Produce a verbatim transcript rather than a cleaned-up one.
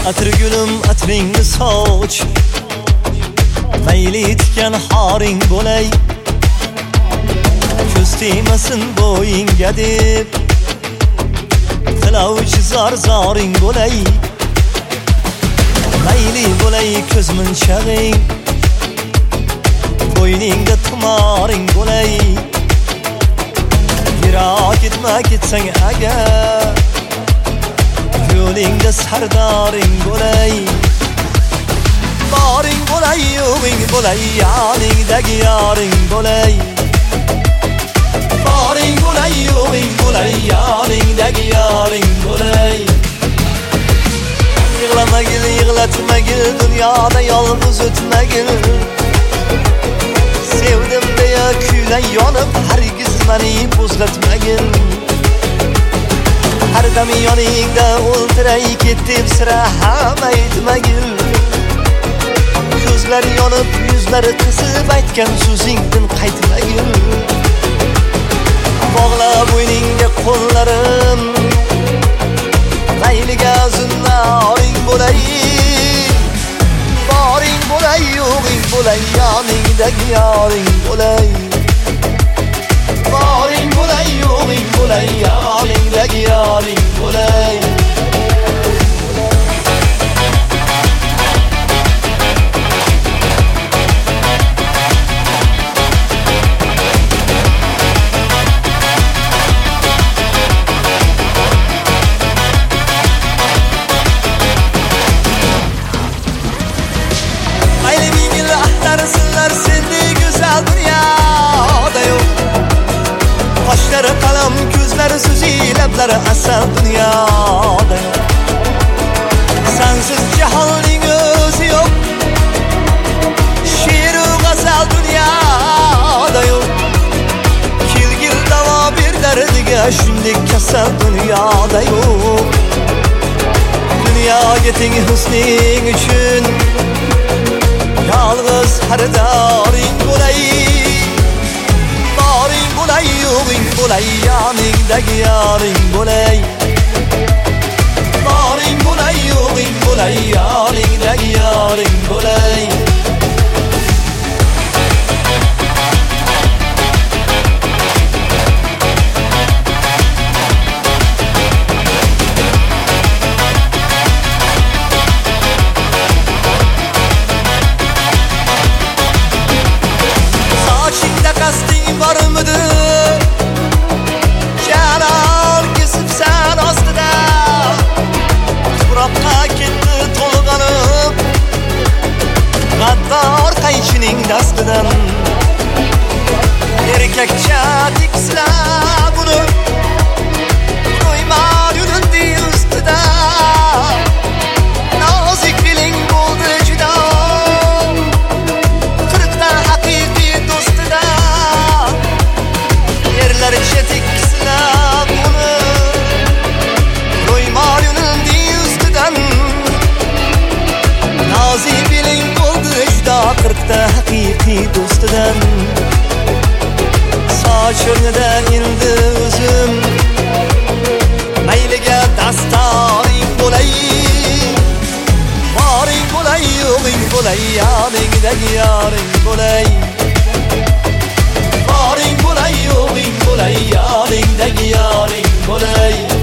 Atır gülüm atringni soch, mayli etgan haring bo'lay. Ko'z tegmasin bo'yingga deb, tilovchi zor zoring bo'lay. Mayli bo'lay ko'z munchag'ing, bo'yningda tumoring bo'lay. Yiroq ketma ketsang agar, yo'lingda sardoring bo'lay. Boring bo'lay, yo'g'ing bo'lay, yoningdagi yoring bo'lay. Boring bo'lay, yo'g'ing bo'lay, yoningdagi yoring bo'lay. Yig'lamagil, yig'latmagil, dunyoda yolg'iz o'tmagil. Sevdim deya kuylay yonib, hargiz meni bo'zlatmagil. Har dam yoningda o'ltiray ketdim, sira ham aytmagil. Ko'zlari yonib, yuzlari qizib, aytgan so'zingdan qaytmagil. Bog'la bo'yningga qo'llarim, mayliga zinnoring bo'lay. Boring bo'lay, yo'g'ing bo'lay, yoningdagi yoring bo'lay. Boring bo'lay, yo'g'ing bo'lay, yoningdagi yoring bo'lay. Mayli ming yil ahtarsinlar, sendek go'zal dunyoda yo'q. Qoshlari qalam, ko'zlari so'zi, lablari asal dunyoda yo'q. Sensiz jahonning o'zi yo'q, she'ru g'azal dunyoda yo'q. Kelgil davo ber dardiga, shunday kasal dunyoda yo'q. Dunyoga teng husning uchun yolg'iz xaridoring bo'lay. Boring bo'lay, yo'g'ing bo'lay, yoningdagi yoring bo'lay. Boring bo'lay, yo'g'ing bo'lay, yoningdagi yoring bo'lay. Sochingda qasding bormidi? Jalol kesibsan ostida. Tuproqqa ketdi to'lg'anib, g'addor qaychining dastidan. Erkakcha tikslab uni, qo'ymor yurindi ustida. Nozik feeling bo'ldi juda, qirqda haqiqiy do'stida. Yerlarcha tikslab uni, qo'ymor yurindi ustidan. Nozik feeling bo'ldi juda, qirqda haqiqiy do'stidan. Sochimda endi o'zim, mayliga dastoring bo'lay. Boring bo'lay, yo'g'ing bo'lay, yoningdagi yoring bo'lay. Boring bo'lay, yo'g'ing bo'lay, yoningdagi yoring bo'lay.